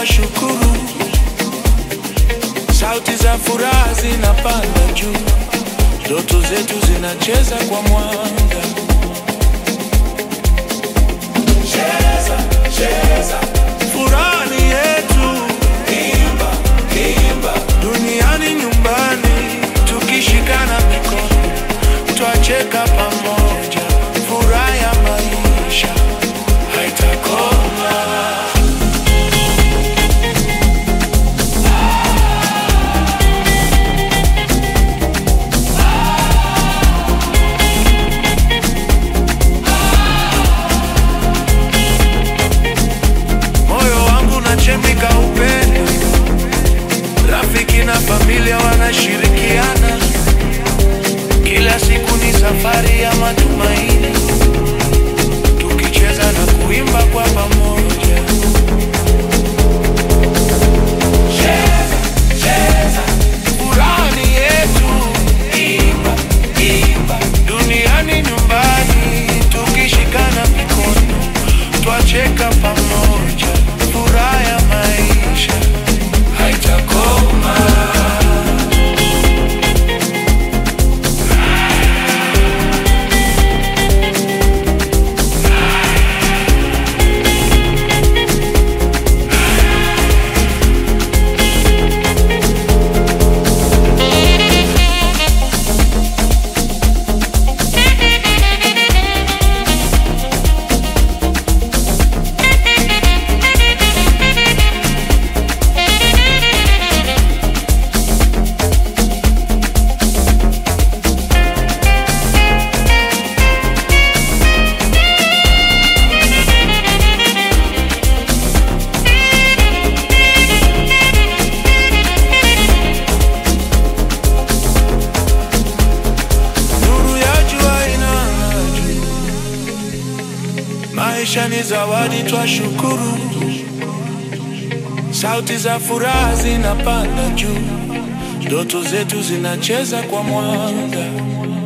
twashukuru, sauti za furaha zinapanda juu, ndoto zetu zinacheza kwa mwanga. Cheza, cheza, furaha ni yetu. Imba, imba, duniani nyumbani, tukishikana mikono, twacheka pamoja, furaha ya maisha haitakoma. Chemika upendo, rafiki na familia wanashirikiana, kila siku ni safari ya matumaini, tukicheza na kuimba kwa pamoja. Cheza, cheza, furaha ni yetu. Imba, imba, duniani nyumbani, tukishikana mikono, twacheka pamoja, furaha ya maisha haitakoma. Maisha ni zawadi twashukuru, sauti za furaha zinapanda juu, ndoto zetu zinacheza kwa mwanga.